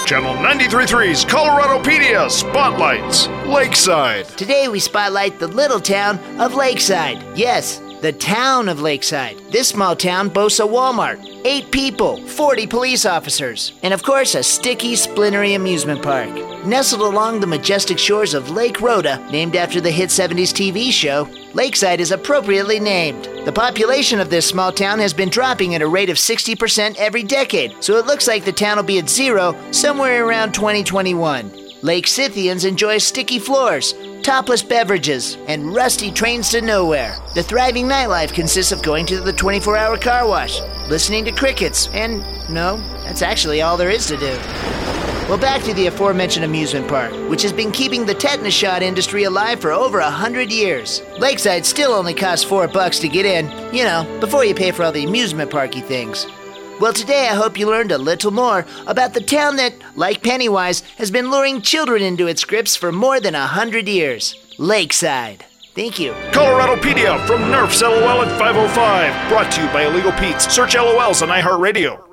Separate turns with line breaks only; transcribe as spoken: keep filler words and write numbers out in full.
Channel ninety-three point three's Coloradopedia spotlights Lakeside.
Today we spotlight the little town of Lakeside. Yes, the town of Lakeside. This small town boasts a Walmart, eight people, forty police officers, and of course a sticky, splintery amusement park. Nestled along the majestic shores of Lake Rhoda, named after the hit seventies T V show, Lakeside is appropriately named. The population of this small town has been dropping at a rate of sixty percent every decade, so it looks like the town will be at zero somewhere around twenty twenty-one. Lake Scythians enjoy sticky floors, topless beverages, and rusty trains to nowhere. The thriving nightlife consists of going to the twenty-four hour car wash, listening to crickets, and no, that's actually all there is to do. Well, back to the aforementioned amusement park, which has been keeping the tetanus shot industry alive for over a hundred years. Lakeside still only costs four bucks to get in, you know, before you pay for all the amusement parky things. Well, today I hope you learned a little more about the town that, like Pennywise, has been luring children into its grips for more than a hundred years. Lakeside. Thank you.
Coloradopedia from Nerf's LOL at five oh five. Brought to you by Illegal Pete's. Search L O Ls on iHeartRadio.